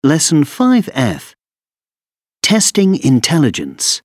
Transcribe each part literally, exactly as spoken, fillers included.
Lesson five F. Testing Intelligence.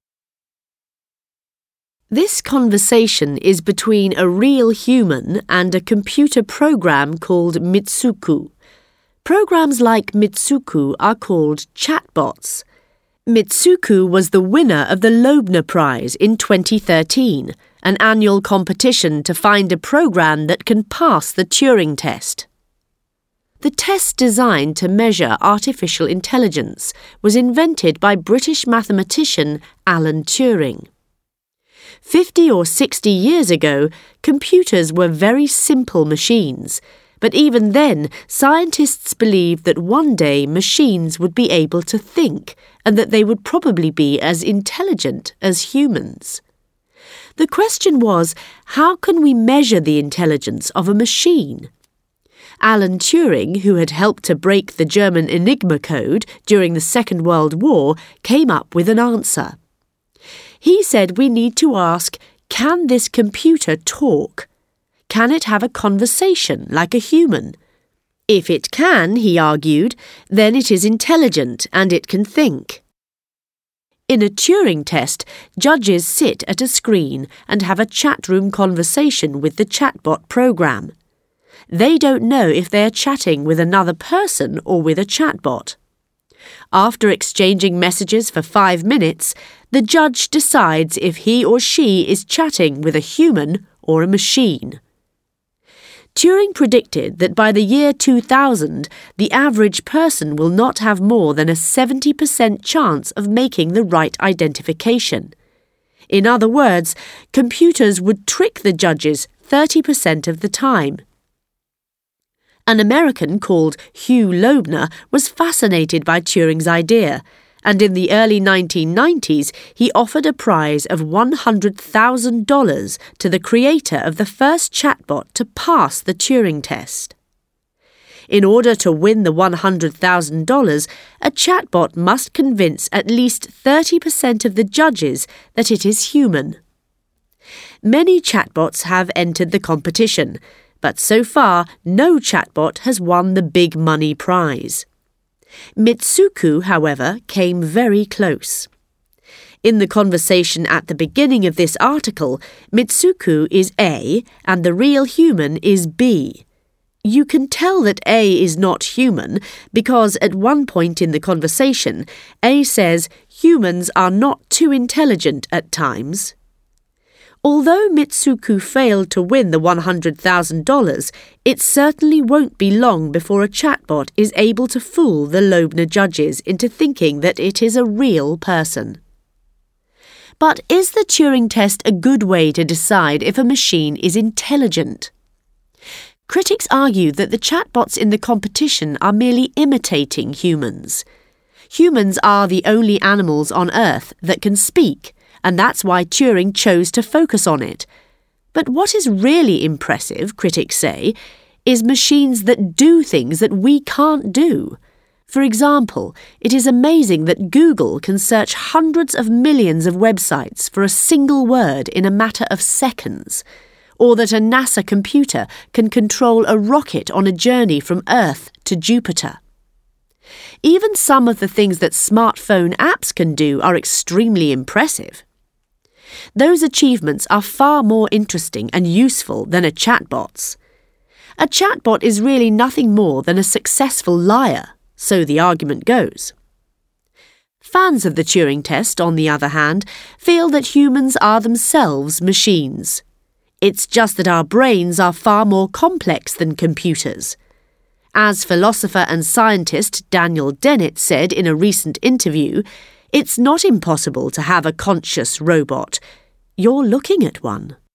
This conversation is between a real human and a computer program called Mitsuku. Programs like Mitsuku are called chatbots. Mitsuku was the winner of the Loebner Prize in twenty thirteen, an annual competition to find a program that can pass the Turing test. The test designed to measure artificial intelligence was invented by British mathematician Alan Turing. Fifty or sixty years ago, computers were very simple machines, but even then, scientists believed that one day machines would be able to think and that they would probably be as intelligent as humans. The question was, how can we measure the intelligence of a machine? Alan Turing, who had helped to break the German Enigma code during the Second World War, came up with an answer. He said we need to ask, can this computer talk? Can it have a conversation like a human? If it can, he argued, then it is intelligent and it can think. In a Turing test, judges sit at a screen and have a chat room conversation with the chatbot program. They don't know if they are chatting with another person or with a chatbot. After exchanging messages for five minutes, the judge decides if he or she is chatting with a human or a machine. Turing predicted that by the year two thousand, the average person will not have more than a seventy percent chance of making the right identification. In other words, computers would trick the judges thirty percent of the time. An American called Hugh Loebner was fascinated by Turing's idea, and in the early nineteen nineties he offered a prize of one hundred thousand dollars to the creator of the first chatbot to pass the Turing test. In order to win the one hundred thousand dollars, a chatbot must convince at least thirty percent of the judges that it is human. Many chatbots have entered the competition, but so far no chatbot has won the big money prize. Mitsuku, however, came very close. In the conversation at the beginning of this article, Mitsuku is A and the real human is B. You can tell that A is not human because at one point in the conversation, A says humans are not too intelligent at times. Although Mitsuku failed to win the one hundred thousand dollars, it certainly won't be long before a chatbot is able to fool the Loebner judges into thinking that it is a real person. But is the Turing test a good way to decide if a machine is intelligent? Critics argue that the chatbots in the competition are merely imitating humans. Humans are the only animals on Earth that can speak, and that's why Turing chose to focus on it. But what is really impressive, critics say, is machines that do things that we can't do. For example, it is amazing that Google can search hundreds of millions of websites for a single word in a matter of seconds, or that a NASA computer can control a rocket on a journey from Earth to Jupiter. Even some of the things that smartphone apps can do are extremely impressive. Those achievements are far more interesting and useful than a chatbot's. A chatbot is really nothing more than a successful liar, so the argument goes. Fans of the Turing test, on the other hand, feel that humans are themselves machines. It's just that our brains are far more complex than computers. As philosopher and scientist Daniel Dennett said in a recent interview, it's not impossible to have a conscious robot. You're looking at one.